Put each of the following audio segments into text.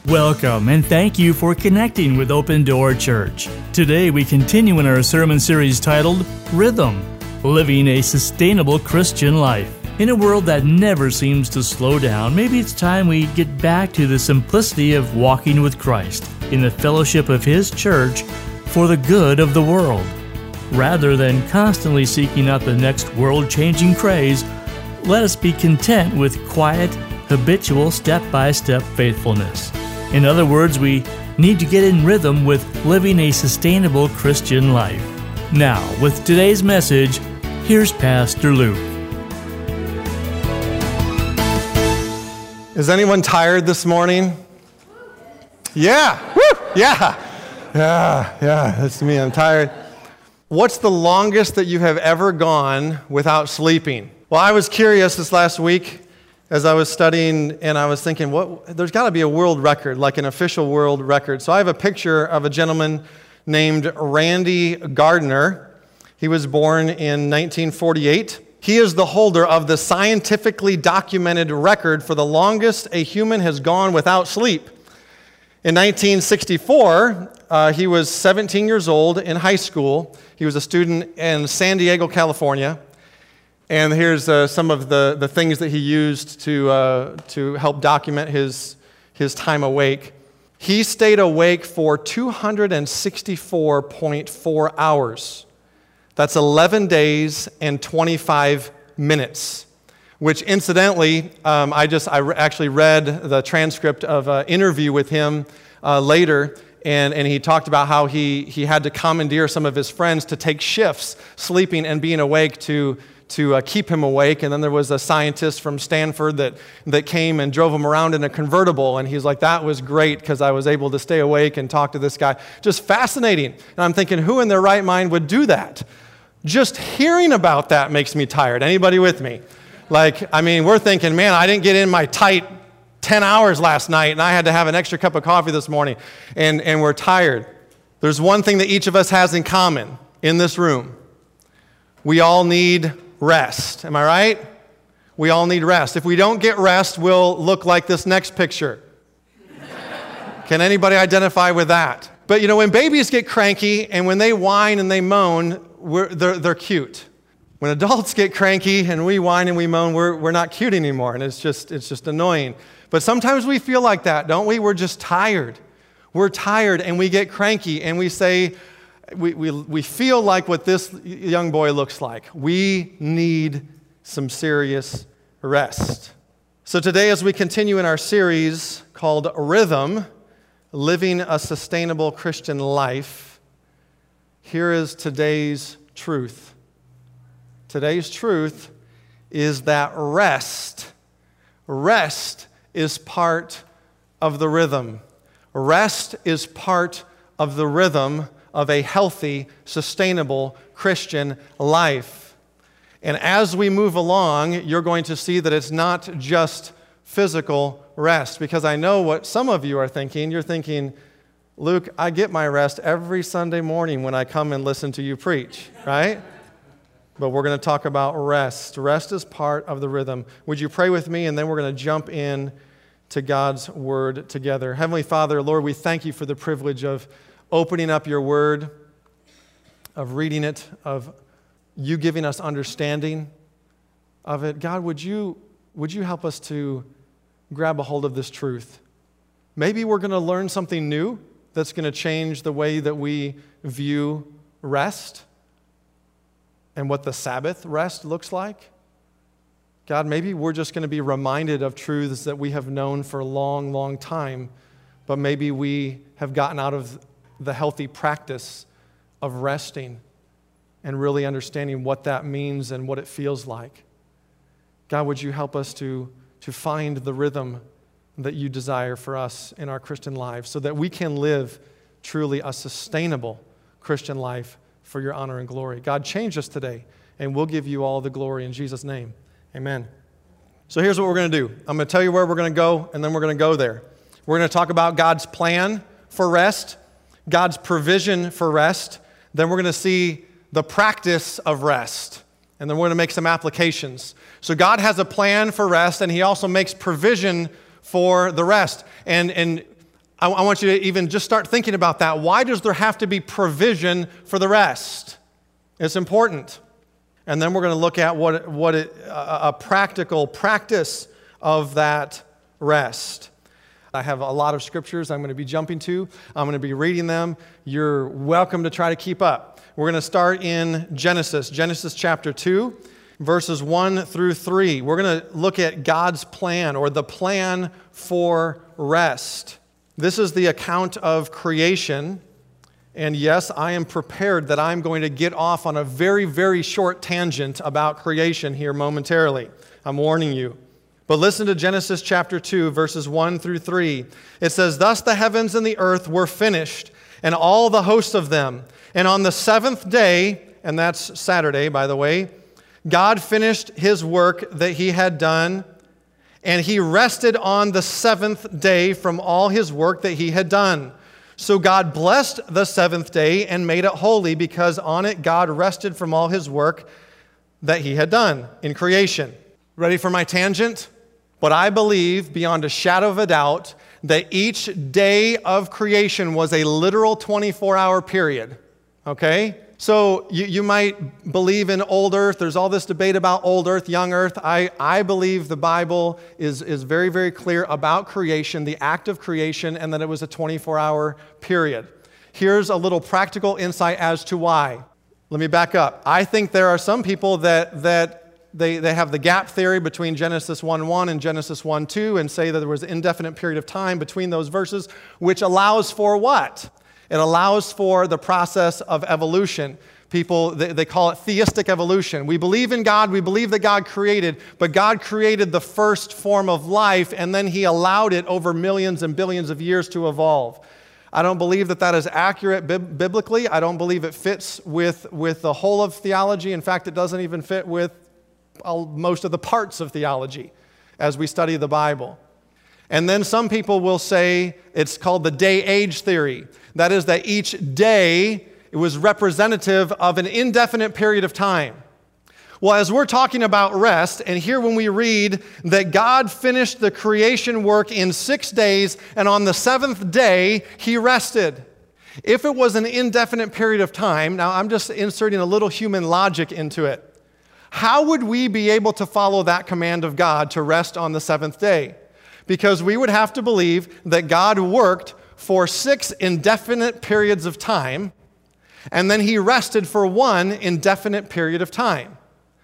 Welcome and thank you for connecting with Open Door Church. Today we continue in our sermon series titled Rhythm, Living a Sustainable Christian Life. In a world that never seems to slow down, maybe it's time we get back to the simplicity of walking with Christ in the fellowship of His church for the good of the world. Rather than constantly seeking out the next world-changing craze, let us be content with quiet, habitual, step-by-step faithfulness. In other words, we need to get in rhythm with living a sustainable Christian life. Now, with today's message, here's Pastor Luke. Is anyone tired this morning? Yeah, woo, yeah, that's me, I'm tired. What's the longest that you have ever gone without sleeping? Well, I was curious this last week as I was studying, and I was thinking, there's got to be a world record, like an official world record. So I have a picture of a gentleman named Randy Gardner. He was born in 1948. He is the holder of the scientifically documented record for the longest a human has gone without sleep. In 1964, he was 17 years old in high school. He was a student in San Diego, California. And here's some of the things that he used to help document his time awake. He stayed awake for 264.4 hours. That's 11 days and 25 minutes, which incidentally, I actually read the transcript of an interview with him later, and he talked about how he had to commandeer some of his friends to take shifts, sleeping and being awake to keep him awake. And then there was a scientist from Stanford that came and drove him around in a convertible, and he's like, that was great because I was able to stay awake and talk to this guy. Just fascinating. And I'm thinking, who in their right mind would do that? Just hearing about that makes me tired. Anybody with me? We're thinking, man, I didn't get in my tight 10 hours last night, and I had to have an extra cup of coffee this morning, and we're tired. There's one thing that each of us has in common in this room. We all need rest. Am I right? We all need rest. If we don't get rest, we'll look like this next picture. Can anybody identify with that? But when babies get cranky and when they whine and they moan, they're cute. When adults get cranky and we whine and we moan, we're not cute anymore, and it's just annoying. But sometimes we feel like that, don't we? We're just tired. We're tired and we get cranky and we say, we feel like what this young boy looks like. We need some serious rest. So today, as we continue in our series called Rhythm, Living a Sustainable Christian Life, here is today's truth. Today's truth is that rest is part of the rhythm. Rest is part of the rhythm of a healthy, sustainable Christian life. And as we move along, you're going to see that it's not just physical rest, because I know what some of you are thinking. You're thinking, Luke, I get my rest every Sunday morning when I come and listen to you preach, right? But we're going to talk about rest. Rest is part of the rhythm. Would you pray with me, and then we're going to jump in to God's Word together. Heavenly Father, Lord, we thank you for the privilege of opening up your Word, of reading it, of you giving us understanding of it. God, would you help us to grab a hold of this truth? Maybe we're going to learn something new that's going to change the way that we view rest and what the Sabbath rest looks like. God, maybe we're just going to be reminded of truths that we have known for a long, long time, but maybe we have gotten out of the healthy practice of resting and really understanding what that means and what it feels like. God, would you help us to find the rhythm that you desire for us in our Christian lives so that we can live truly a sustainable Christian life for your honor and glory. God, change us today, and we'll give you all the glory in Jesus' name. Amen. So here's what we're going to do. I'm going to tell you where we're going to go, and then we're going to go there. We're going to talk about God's plan for rest, God's provision for rest. Then we're going to see the practice of rest. And then we're going to make some applications. So God has a plan for rest, and He also makes provision for the rest. And I want you to even just start thinking about that. Why does there have to be provision for the rest? It's important. And then we're going to look at a practical practice of that rest. I have a lot of scriptures I'm going to be jumping to. I'm going to be reading them. You're welcome to try to keep up. We're going to start in Genesis chapter 2, verses 1 through 3. We're going to look at God's plan, or the plan for rest. This is the account of creation. And yes, I am prepared that I'm going to get off on a very, very short tangent about creation here momentarily. I'm warning you. But listen to Genesis chapter 2, verses 1 through 3. It says, "Thus the heavens and the earth were finished, and all the host of them. And on the seventh day," and that's Saturday, by the way, "God finished his work that he had done, and he rested on the seventh day from all his work that he had done. So God blessed the seventh day and made it holy, because on it God rested from all his work that he had done in creation." Ready for my tangent? But I believe beyond a shadow of a doubt that each day of creation was a literal 24-hour period. Okay? So you might believe in old earth. There's all this debate about old earth, young earth. I believe the Bible is very, very clear about creation, the act of creation, and that it was a 24-hour period. Here's a little practical insight as to why. Let me back up. I think there are some people that they have the gap theory between Genesis 1:1 and Genesis 1:2 and say that there was an indefinite period of time between those verses, which allows for what? It allows for the process of evolution. People, they call it theistic evolution. We believe in God, we believe that God created, but God created the first form of life, and then he allowed it over millions and billions of years to evolve. I don't believe that is accurate biblically. I don't believe it fits with the whole of theology. In fact, it doesn't even fit with most of the parts of theology as we study the Bible. And then some people will say it's called the day-age theory. That is, that each day it was representative of an indefinite period of time. Well, as we're talking about rest, and here when we read that God finished the creation work in 6 days, and on the seventh day he rested. If it was an indefinite period of time, now I'm just inserting a little human logic into it. How would we be able to follow that command of God to rest on the seventh day? Because we would have to believe that God worked for 6 indefinite periods of time, and then he rested for 1 indefinite period of time.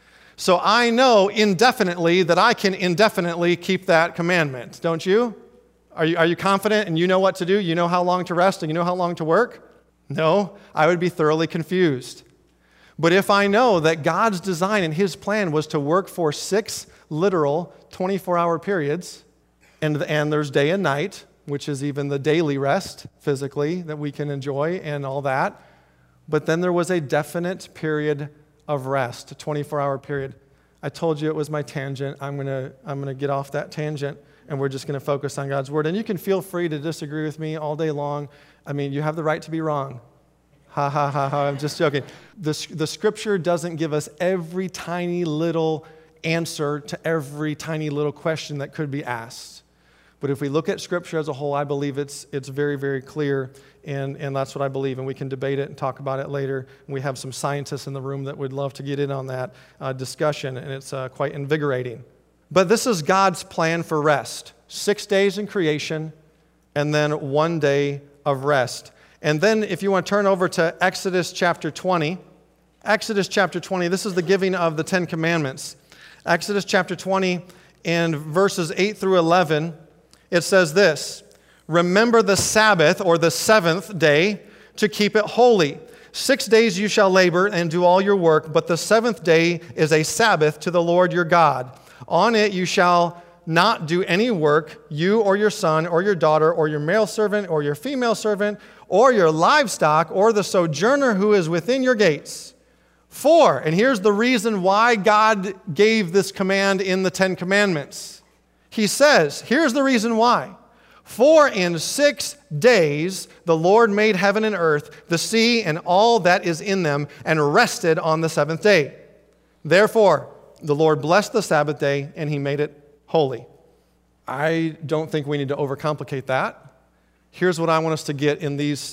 So I know indefinitely that I can indefinitely keep that commandment, don't you? Are you confident and you know what to do? You know how long to rest and you know how long to work? No, I would be thoroughly confused. But if I know that God's design and his plan was to work for 6 literal 24-hour periods, and there's day and night, which is even the daily rest physically that we can enjoy and all that, but then there was a definite period of rest, a 24-hour period. I told you it was my tangent. I'm gonna get off that tangent, and we're just going to focus on God's word. And you can feel free to disagree with me all day long. I mean, you have the right to be wrong. Ha, ha, ha, ha, I'm just joking. The scripture doesn't give us every tiny little answer to every tiny little question that could be asked. But if we look at scripture as a whole, I believe it's very, very clear, and that's what I believe, and we can debate it and talk about it later. We have some scientists in the room that would love to get in on that discussion, and it's quite invigorating. But this is God's plan for rest. 6 days in creation, and then 1 day of rest. And then if you want to turn over to Exodus chapter 20. Exodus chapter 20, this is the giving of the 10 Commandments. Exodus chapter 20 and verses 8 through 11, it says this: "Remember the Sabbath, or the seventh day, to keep it holy. 6 days you shall labor and do all your work, but the seventh day is a Sabbath to the Lord your God. On it you shall not do any work, you or your son or your daughter or your male servant or your female servant or your livestock or the sojourner who is within your gates. For," and here's the reason why God gave this command in the 10 Commandments. He says, here's the reason why. "For in 6 days the Lord made heaven and earth, the sea and all that is in them, and rested on the seventh day. Therefore, the Lord blessed the Sabbath day, and he made it holy." I don't think we need to overcomplicate that. here's what I want us to get in these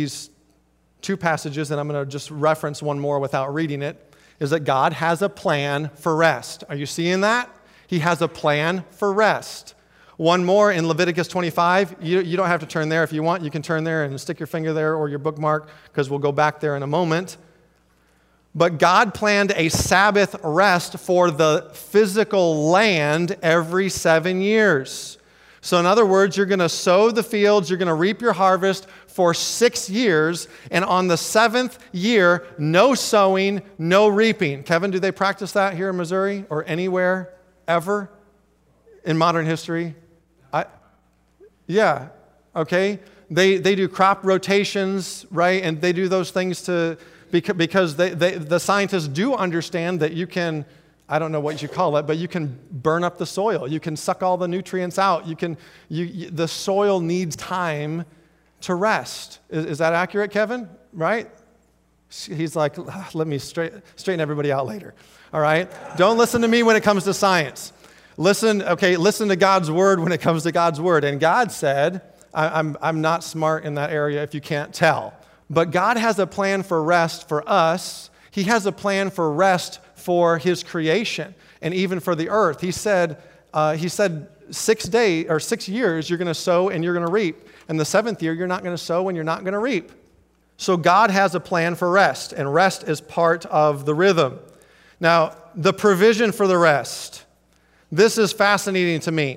two passages, and I'm going to just reference one more without reading it, is that God has a plan for rest. Are you seeing that? He has a plan for rest. One more in Leviticus 25. You don't have to turn there if you want. You can turn there and stick your finger there or your bookmark, because we'll go back there in a moment. But God planned a Sabbath rest for the physical land every 7 years. So in other words, you're going to sow the fields, you're going to reap your harvest for 6 years, and on the 7th year, no sowing, no reaping. Kevin, do they practice that here in Missouri or anywhere ever in modern history? Yeah, okay. They do crop rotations, right? And they do those things because the scientists do understand that you can, I don't know what you call it, but you can burn up the soil. You can suck all the nutrients out. The soil needs time to rest. Is that accurate, Kevin? Right? He's like, let me straighten everybody out later. All right? Don't listen to me when it comes to science. Listen to God's word when it comes to God's word. And God said, I'm not smart in that area if you can't tell. But God has a plan for rest for us. He has a plan for rest for his creation and even for the earth. He said 6 days or 6 years you're going to sow and you're going to reap. And the 7th year you're not going to sow and you're not going to reap. So God has a plan for rest, and rest is part of the rhythm. Now, the provision for the rest. This is fascinating to me.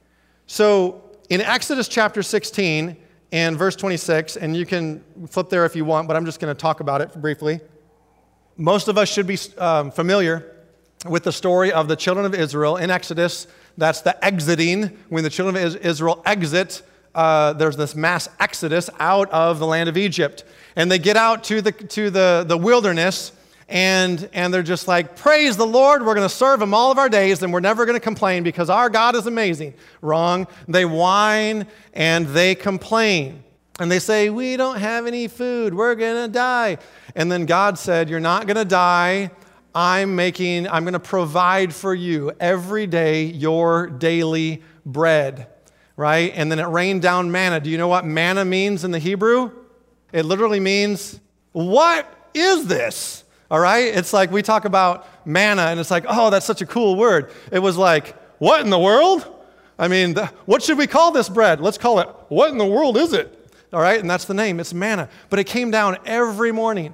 So in Exodus chapter 16 and verse 26, and you can flip there if you want, but I'm just going to talk about it briefly. Most of us should be familiar with the story of the children of Israel in Exodus. That's the exiting. When the children of Israel exit, there's this mass exodus out of the land of Egypt. And they get out to the wilderness, and they're just like, praise the Lord, we're going to serve him all of our days, and we're never going to complain because our God is amazing. Wrong. They whine and they complain. And they say, we don't have any food. We're going to die. And then God said, you're not going to die. I'm going to provide for you every day your daily bread, right? And then it rained down manna. Do you know what manna means in the Hebrew? It literally means, what is this? All right? It's like we talk about manna, and it's like, oh, that's such a cool word. It was like, what in the world? I mean, what should we call this bread? Let's call it, what in the world is it? All right? And that's the name. It's manna. But it came down every morning.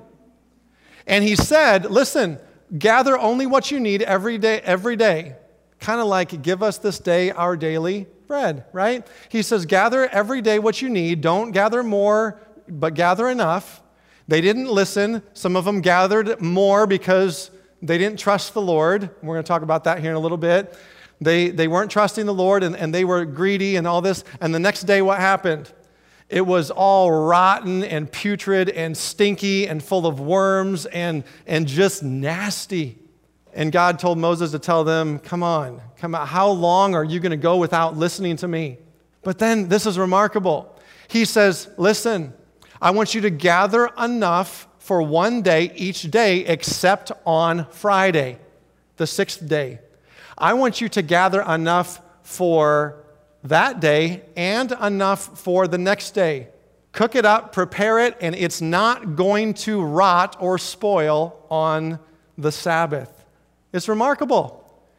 And he said, listen, gather only what you need every day. Kind of like, give us this day our daily bread, right? He says, gather every day what you need. Don't gather more, but gather enough. They didn't listen. Some of them gathered more because they didn't trust the Lord. We're going to talk about that here in a little bit. They weren't trusting the Lord, and they were greedy and all this. And the next day, what happened? It was all rotten and putrid and stinky and full of worms and just nasty. And God told Moses to tell them, come on, how long are you going to go without listening to me? But then this is remarkable. He says, listen, I want you to gather enough for one day each day except on Friday, the 6th day. I want you to gather enough for that day and enough for the next day. Cook it up, prepare it, and it's not going to rot or spoil on the Sabbath. It's remarkable.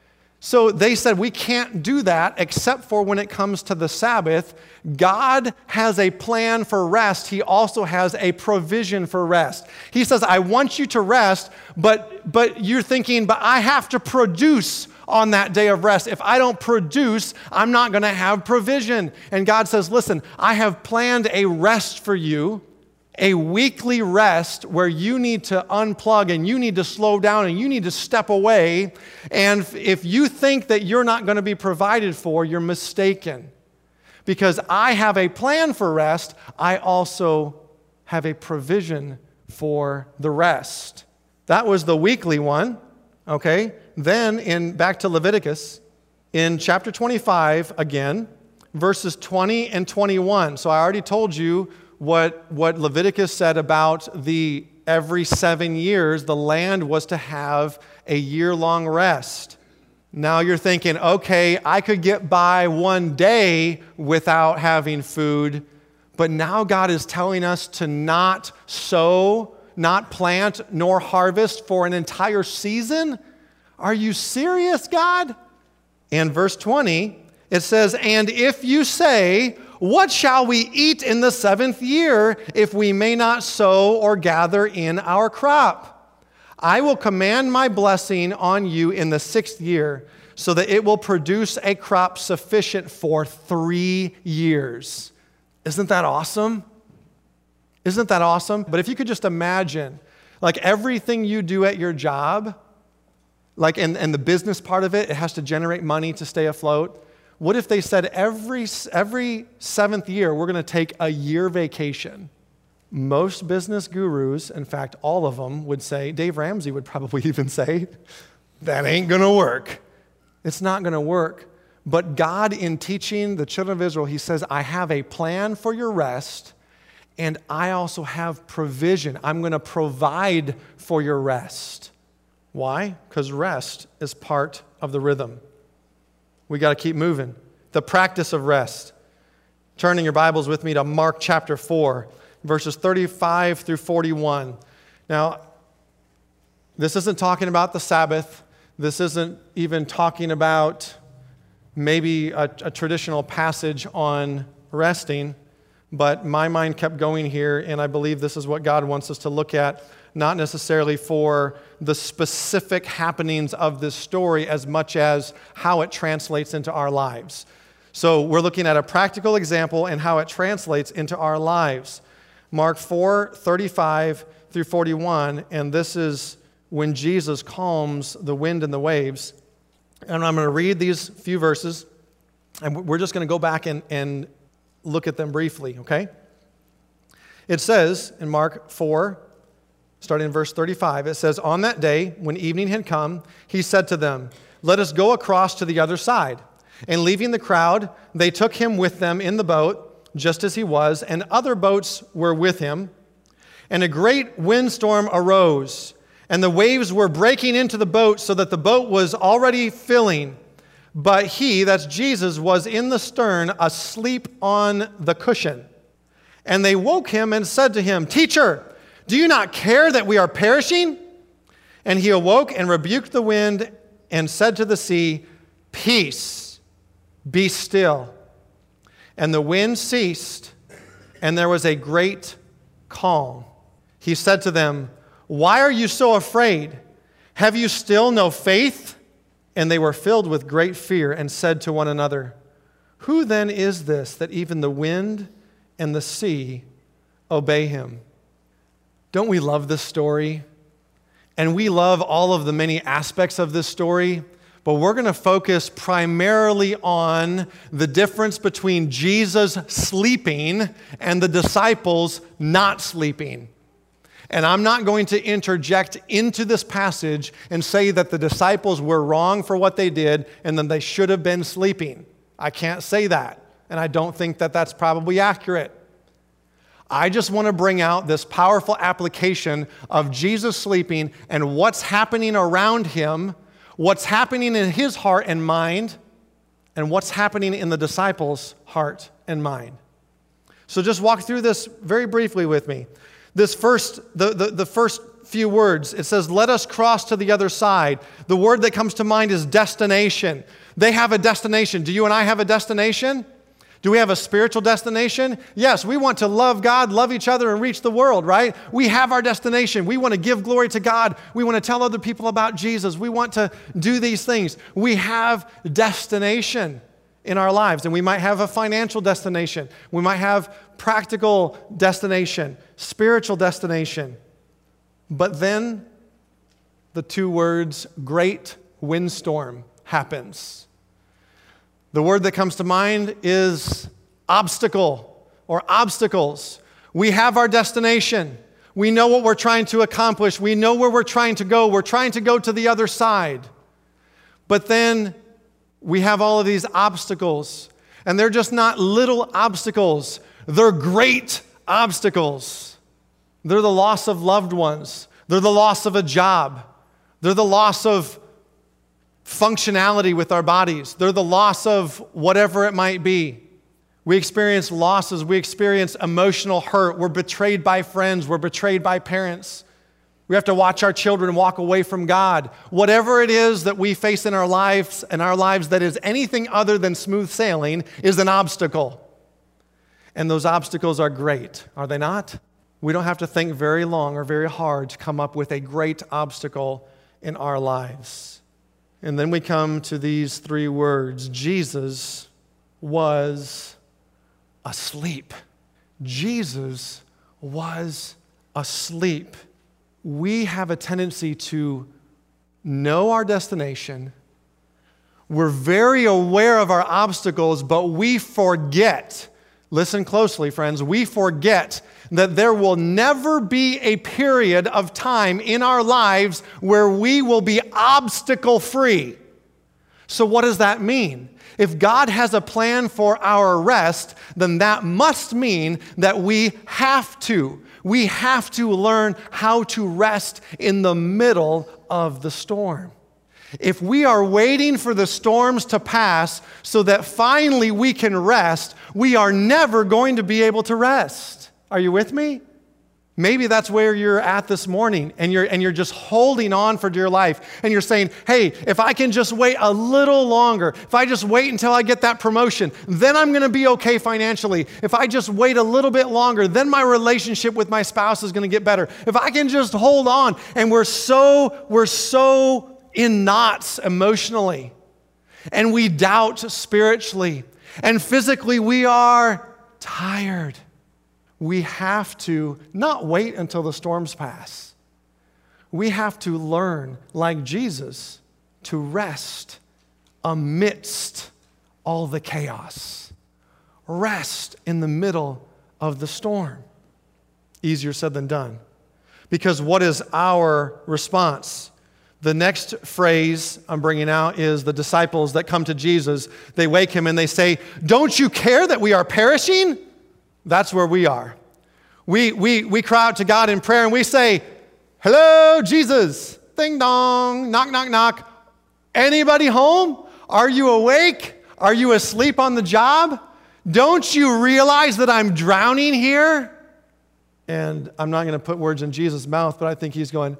So they said, we can't do that except for when it comes to the Sabbath. God has a plan for rest. He also has a provision for rest. He says, I want you to rest, but you're thinking, but I have to produce on that day of rest. If I don't produce, I'm not going to have provision. And God says, listen, I have planned a rest for you, a weekly rest where you need to unplug and you need to slow down and you need to step away. And if you think that you're not going to be provided for, you're mistaken. Because I have a plan for rest, I also have a provision for the rest. That was the weekly one, okay? Then back to Leviticus, in chapter 25 again, verses 20 and 21. So I already told you what Leviticus said about every 7 years, the land was to have a year-long rest. Now you're thinking, okay, I could get by one day without having food, But now God is telling us to not sow, not plant, nor harvest for an entire season? Are you serious, God? And verse 20, it says, and if you say, what shall we eat in the 7th year if we may not sow or gather in our crop? I will command my blessing on you in the 6th year, so that it will produce a crop sufficient for 3 years. Isn't that awesome? Isn't that awesome? But if you could just imagine, like everything you do at your job, like and the business part of it, it has to generate money to stay afloat. What if they said every 7th year, we're going to take a year vacation? Most business gurus, in fact, all of them would say, Dave Ramsey would probably even say, that ain't going to work. It's not going to work. But God, in teaching the children of Israel, he says, I have a plan for your rest, and I also have provision. I'm going to provide for your rest. Why? Because rest is part of the rhythm. We got to keep moving. The practice of rest. Turn in your Bibles with me to Mark chapter 4, verses 35 through 41. Now, this isn't talking about the Sabbath. This isn't even talking about maybe a traditional passage on resting, but my mind kept going here, and I believe this is what God wants us to look at, not necessarily for the specific happenings of this story as much as how it translates into our lives. So we're looking at a practical example and how it translates into our lives. Mark 4, 35 through 41, and this is when Jesus calms the wind and the waves. And I'm going to read these few verses, and we're just going to go back and look at them briefly, okay? It says in Mark 4, starting in verse 35, it says, on that day, when evening had come, he said to them, let us go across to the other side. And leaving the crowd, they took him with them in the boat, just as he was, and other boats were with him. And a great windstorm arose, and the waves were breaking into the boat so that the boat was already filling. But he, that's Jesus, was in the stern, asleep on the cushion. And they woke him and said to him, Teacher, do you not care that we are perishing? And he awoke and rebuked the wind and said to the sea, Peace, be still. And the wind ceased, and there was a great calm. He said to them, Why are you so afraid? Have you still no faith? And they were filled with great fear and said to one another, Who then is this that even the wind and the sea obey him? Don't we love this story? And we love all of the many aspects of this story, but we're going to focus primarily on the difference between Jesus sleeping and the disciples not sleeping. And I'm not going to interject into this passage and say that the disciples were wrong for what they did and then they should have been sleeping. I can't say that, and I don't think that that's probably accurate. I just want to bring out this powerful application of Jesus sleeping and what's happening around him, what's happening in his heart and mind, and what's happening in the disciples' heart and mind. So just walk through this very briefly with me. This first, the first few words, it says, let us cross to the other side. The word that comes to mind is destination. They have a destination. Do you and I have a destination? Do we have a spiritual destination? Yes, we want to love God, love each other, and reach the world, right? We have our destination. We want to give glory to God. We want to tell other people about Jesus. We want to do these things. We have destination in our lives, and we might have a financial destination. We might have practical destination, spiritual destination. But then the two words, great windstorm, happens. The word that comes to mind is obstacle or obstacles. We have our destination. We know what we're trying to accomplish. We know where we're trying to go. We're trying to go to the other side. But then we have all of these obstacles, and they're just not little obstacles. They're great obstacles. They're the loss of loved ones. They're the loss of a job. They're the loss of functionality with our bodies. They're the loss of whatever it might be. We experience losses. We experience emotional hurt. We're betrayed by friends. We're betrayed by parents. We have to watch our children walk away from God. Whatever it is that we face in our lives that is anything other than smooth sailing is an obstacle. And those obstacles are great, are they not? We don't have to think very long or very hard to come up with a great obstacle in our lives. And then we come to these three words: Jesus was asleep. Jesus was asleep. We have a tendency to know our destination. We're very aware of our obstacles, but we forget. Listen closely, friends. We forget that there will never be a period of time in our lives where we will be obstacle-free. So what does that mean? If God has a plan for our rest, then that must mean that we have to learn how to rest in the middle of the storm. If we are waiting for the storms to pass so that finally we can rest, we are never going to be able to rest. Are you with me? Maybe that's where you're at this morning, and you're just holding on for dear life, and you're saying, hey, if I can just wait a little longer, if I just wait until I get that promotion, then I'm going to be okay financially. If I just wait a little bit longer, then my relationship with my spouse is going to get better. If I can just hold on, and we're so in knots emotionally, and we doubt spiritually, and physically we are tired. We have to not wait until the storms pass. We have to learn, like Jesus, to rest amidst all the chaos. Rest in the middle of the storm. Easier said than done. Because what is our response? The next phrase I'm bringing out is the disciples that come to Jesus. They wake him and they say, "Don't you care that we are perishing?" That's where we are. We cry out to God in prayer and we say, "Hello, Jesus. Ding dong. Knock, knock, knock. Anybody home? Are you awake? Are you asleep on the job? Don't you realize that I'm drowning here?" And I'm not going to put words in Jesus' mouth, but I think he's going,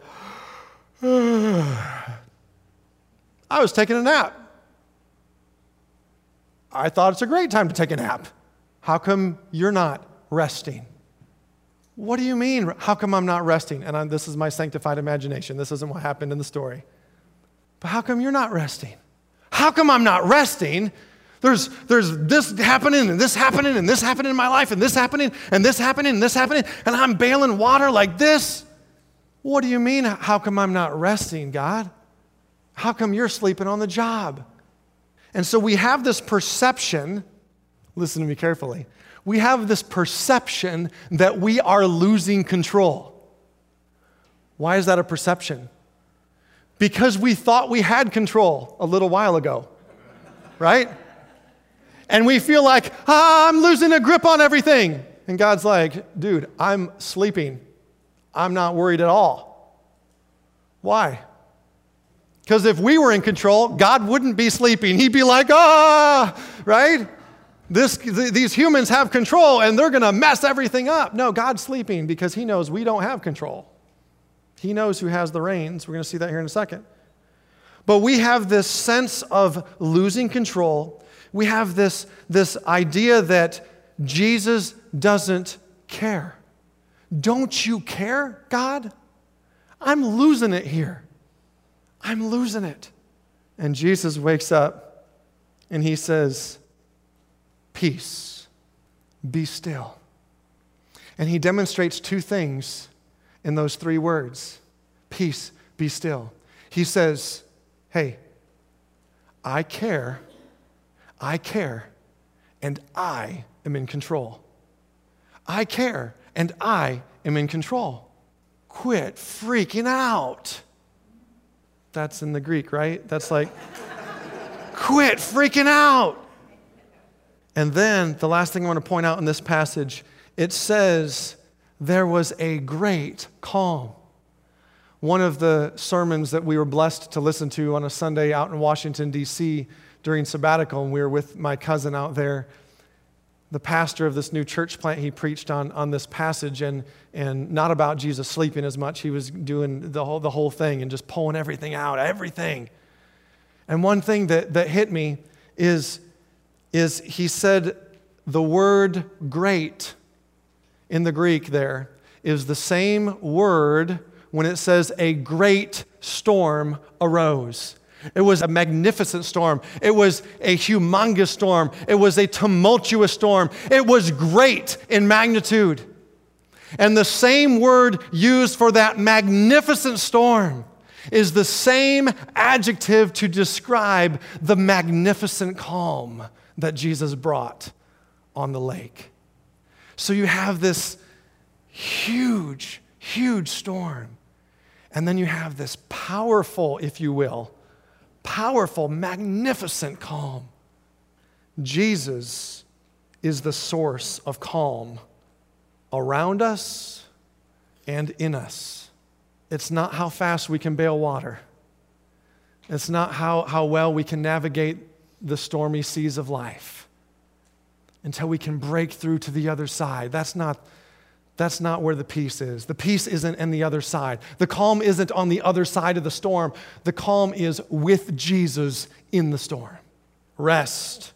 I was taking a nap. I thought it's a great time to take a nap. How come you're not resting? What do you mean, how come I'm not resting? And this is my sanctified imagination. This isn't what happened in the story. But how come you're not resting? How come I'm not resting? There's this happening and this happening and this happening in my life and this happening and this happening and this happening, and I'm bailing water like this. What do you mean, how come I'm not resting, God? How come you're sleeping on the job? And so we have this perception, listen to me carefully, we have this perception that we are losing control. Why is that a perception? Because we thought we had control a little while ago, right? And we feel like, I'm losing a grip on everything. And God's like, dude, I'm sleeping. I'm not worried at all. Why? Because if we were in control, God wouldn't be sleeping. He'd be like, right? These humans have control and they're going to mess everything up. No, God's sleeping because he knows we don't have control. He knows who has the reins. We're going to see that here in a second. But we have this sense of losing control. We have this idea that Jesus doesn't care. Don't you care, God? I'm losing it here. I'm losing it. And Jesus wakes up and he says, "Peace, be still." And he demonstrates two things in those three words. Peace, be still. He says, hey, I care, and I am in control. I care, and I am in control. Quit freaking out. That's in the Greek, right? That's like, quit freaking out. And then the last thing I want to point out in this passage, it says there was a great calm. One of the sermons that we were blessed to listen to on a Sunday out in Washington, D.C. during sabbatical, and we were with my cousin out there, the pastor of this new church plant, he preached on this passage and not about Jesus sleeping as much. He was doing the whole thing and just pulling everything out, everything. And one thing that hit me is he said the word great in the Greek there is the same word when it says a great storm arose. It was a magnificent storm. It was a humongous storm. It was a tumultuous storm. It was great in magnitude. And the same word used for that magnificent storm is the same adjective to describe the magnificent calm that Jesus brought on the lake. So you have this huge, huge storm. And then you have this powerful, if you will, powerful, magnificent calm. Jesus is the source of calm around us and in us. It's not how fast we can bail water. It's not how well we can navigate the stormy seas of life until we can break through to the other side. That's not where the peace is. The peace isn't on the other side. The calm isn't on the other side of the storm. The calm is with Jesus in the storm. Rest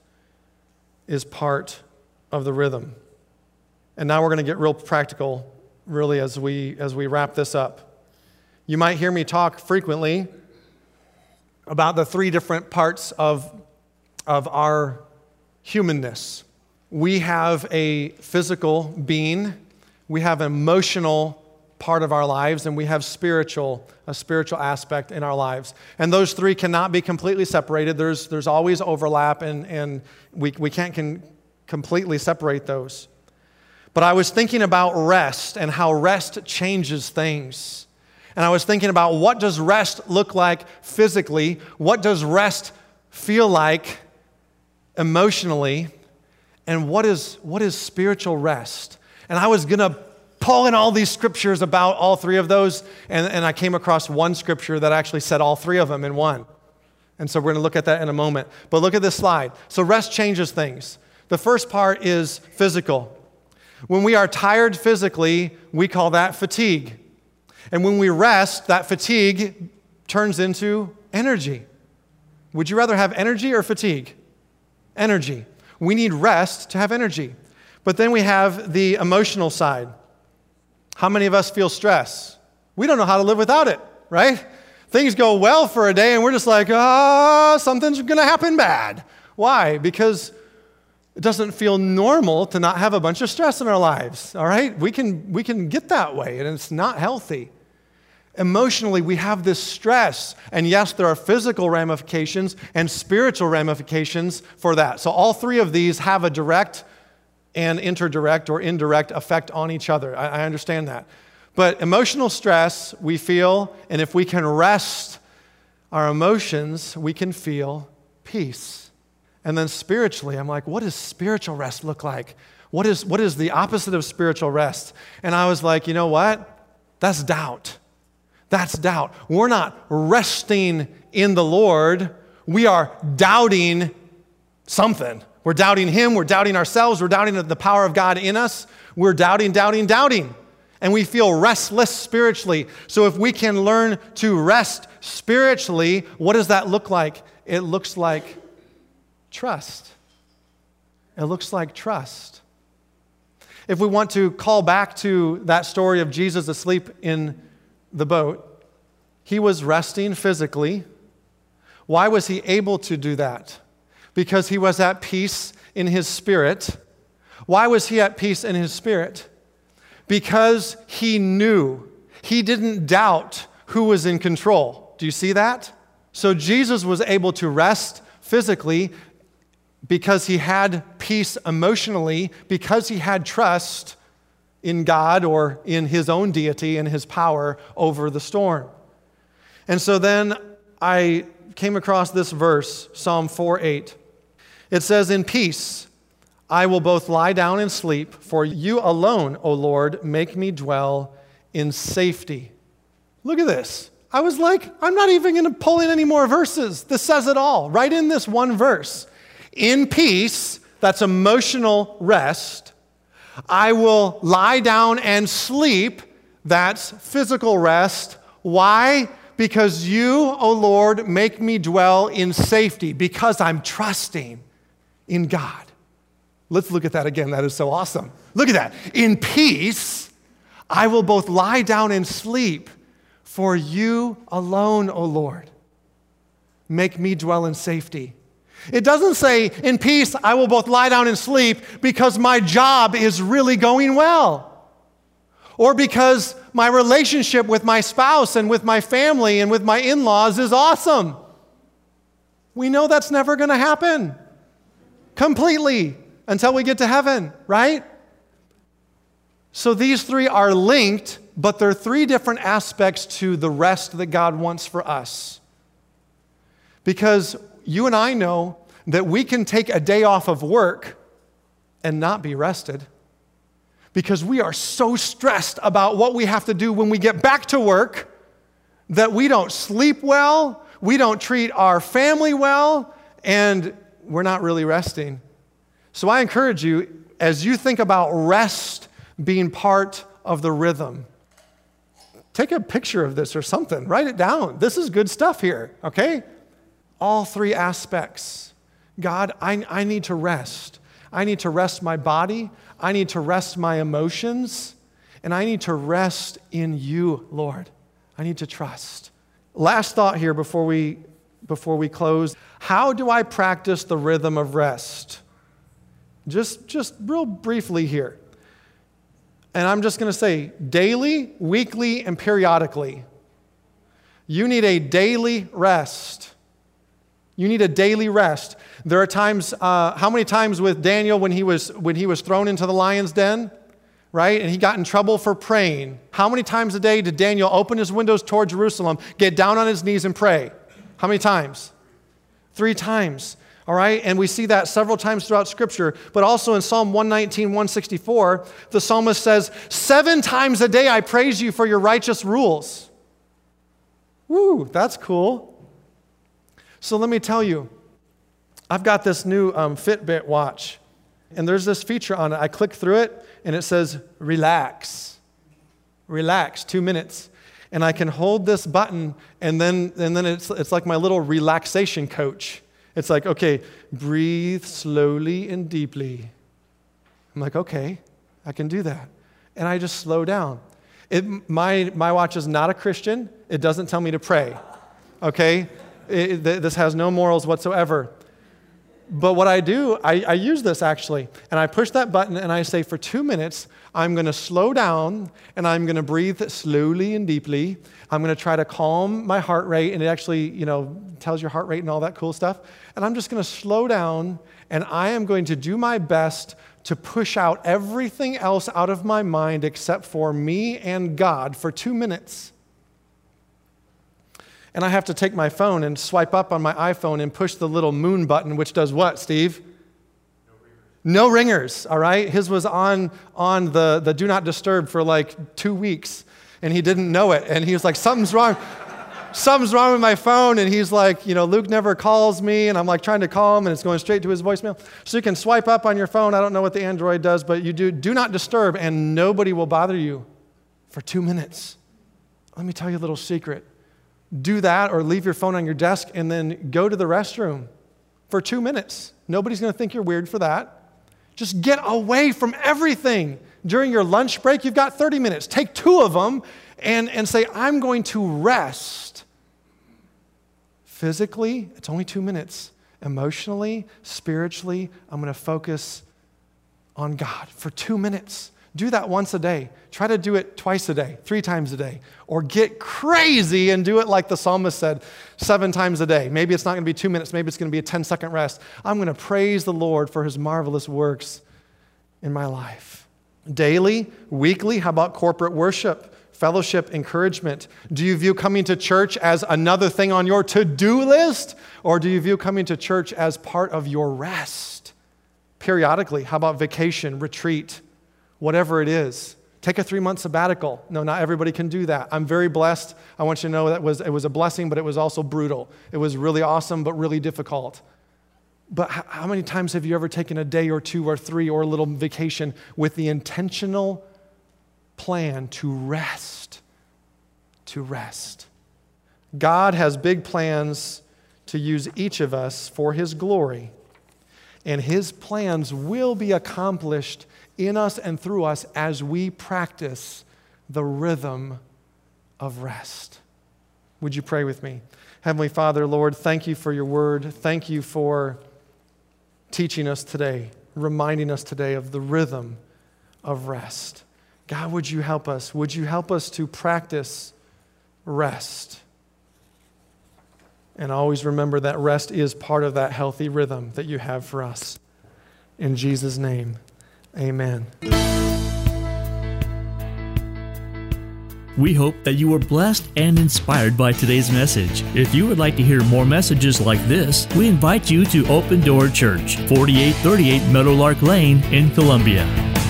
is part of the rhythm. And now we're going to get real practical, really, as we wrap this up. You might hear me talk frequently about the three different parts of our humanness. We have a physical being, we have an emotional part of our lives, and we have a spiritual aspect in our lives. And those three cannot be completely separated. There's always overlap, and we can't completely separate those. But I was thinking about rest and how rest changes things. And I was thinking about what does rest look like physically? What does rest feel like emotionally? And what is spiritual rest? And I was going to pull in all these scriptures about all three of those, and I came across one scripture that actually said all three of them in one. And so we're going to look at that in a moment. But look at this slide. So rest changes things. The first part is physical. When we are tired physically, we call that fatigue. And when we rest, that fatigue turns into energy. Would you rather have energy or fatigue? Energy. We need rest to have energy. But then we have the emotional side. How many of us feel stress? We don't know how to live without it, right? Things go well for a day and we're just like, something's going to happen bad. Why? Because it doesn't feel normal to not have a bunch of stress in our lives, all right? We can get that way, and it's not healthy. Emotionally, we have this stress, and yes, there are physical ramifications and spiritual ramifications for that. So all three of these have a direct and indirect effect on each other. I understand that. But emotional stress we feel, and if we can rest our emotions, we can feel peace. And then spiritually, I'm like, what does spiritual rest look like? What is the opposite of spiritual rest? And I was like, you know what? That's doubt. That's doubt. We're not resting in the Lord. We are doubting something. We're doubting Him. We're doubting ourselves. We're doubting the power of God in us. We're doubting. And we feel restless spiritually. So if we can learn to rest spiritually, what does that look like? It looks like trust. It looks like trust. If we want to call back to that story of Jesus asleep in the boat, He was resting physically. Why was He able to do that? Because He was at peace in His spirit. Why was He at peace in His spirit? Because He knew. He didn't doubt who was in control. Do you see that? So Jesus was able to rest physically because He had peace emotionally, because He had trust in God or in His own deity and His power over the storm. And so then I came across this verse, Psalm 4:8. It says, "In peace I will both lie down and sleep, for You alone, O Lord, make me dwell in safety." Look at this. I was like, I'm not even going to pull in any more verses. This says it all, right in this one verse. In peace That's emotional rest. I will lie down and sleep. That's physical rest. Why? Because you, O Lord, make me dwell in safety, because I'm trusting in God. Let's look at that again. That is so awesome. Look at that. In peace, I will both lie down and sleep, for you alone, O Lord, make me dwell in safety. It doesn't say, in peace, I will both lie down and sleep because my job is really going well, or because my relationship with my spouse and with my family and with my in-laws is awesome. We know that's never going to happen completely until we get to heaven, right? So these three are linked, but they're three different aspects to the rest that God wants for us. Because you and I know that we can take a day off of work and not be rested, because we are so stressed about what we have to do when we get back to work that we don't sleep well, we don't treat our family well, and we're not really resting. So I encourage you, as you think about rest being part of the rhythm, take a picture of this or something. Write it down. This is good stuff here, okay? All three aspects. God, I need to rest. I need to rest my body. I need to rest my emotions. And I need to rest in you, Lord. I need to trust. Last thought here before we close. How do I practice the rhythm of rest? Just real briefly here. And I'm just going to say daily, weekly, and periodically. You need a daily rest. You need a daily rest. There are times, how many times with Daniel when he was thrown into the lion's den, right? And he got in trouble for praying. How many times a day did Daniel open his windows toward Jerusalem, get down on his knees and pray? How many times? 3 times. All right, and we see that several times throughout Scripture, but also in Psalm 119, 164, the psalmist says, 7 times a day I praise you for your righteous rules. Woo, that's cool. So let me tell you, I've got this new Fitbit watch, and there's this feature on it. I click through it, and it says, relax. Relax, 2 minutes. And I can hold this button, and then it's like my little relaxation coach. It's like, okay, breathe slowly and deeply. I'm like, okay, I can do that. And I just slow down. My watch is not a Christian. It doesn't tell me to pray, okay? This has no morals whatsoever. But what I do, I use this actually, and I push that button and I say for 2 minutes, I'm going to slow down and I'm going to breathe slowly and deeply. I'm going to try to calm my heart rate, and it actually, tells your heart rate and all that cool stuff. And I'm just going to slow down, and I am going to do my best to push out everything else out of my mind except for me and God for 2 minutes. And I have to take my phone and swipe up on my iPhone and push the little moon button, which does what, Steve? No ringers, all right? His was on the do not disturb for like 2 weeks, and he didn't know it. And he was like, something's wrong. Something's wrong with my phone. And he's like, Luke never calls me. And I'm like trying to call him, and it's going straight to his voicemail. So you can swipe up on your phone. I don't know what the Android does, but you do not disturb, and nobody will bother you for 2 minutes. Let me tell you a little secret. Do that, or leave your phone on your desk and then go to the restroom for 2 minutes. Nobody's going to think you're weird for that. Just get away from everything. During your lunch break, you've got 30 minutes. Take 2 of them and say, I'm going to rest. Physically, it's only 2 minutes. Emotionally, spiritually, I'm going to focus on God for 2 minutes. Do that once a day. Try to do it twice a day, 3 times a day. Or get crazy and do it like the psalmist said, 7 times a day. Maybe it's not going to be 2 minutes. Maybe it's going to be a 10-second rest. I'm going to praise the Lord for his marvelous works in my life. Daily, weekly, how about corporate worship, fellowship, encouragement? Do you view coming to church as another thing on your to-do list? Or do you view coming to church as part of your rest? Periodically, how about vacation, retreat? Whatever it is, take a 3-month sabbatical. No, not everybody can do that. I'm very blessed. I want you to know that it was a blessing, but it was also brutal. It was really awesome, but really difficult. But how many times have you ever taken a day or two or three or a little vacation with the intentional plan to rest? To rest. God has big plans to use each of us for His glory. And His plans will be accomplished in us and through us as we practice the rhythm of rest. Would you pray with me? Heavenly Father, Lord, thank you for your word. Thank you for teaching us today, reminding us today of the rhythm of rest. God, would you help us? Would you help us to practice rest? And always remember that rest is part of that healthy rhythm that you have for us. In Jesus' name, amen. We hope that you were blessed and inspired by today's message. If you would like to hear more messages like this, we invite you to Open Door Church, 4838 Meadowlark Lane in Columbia.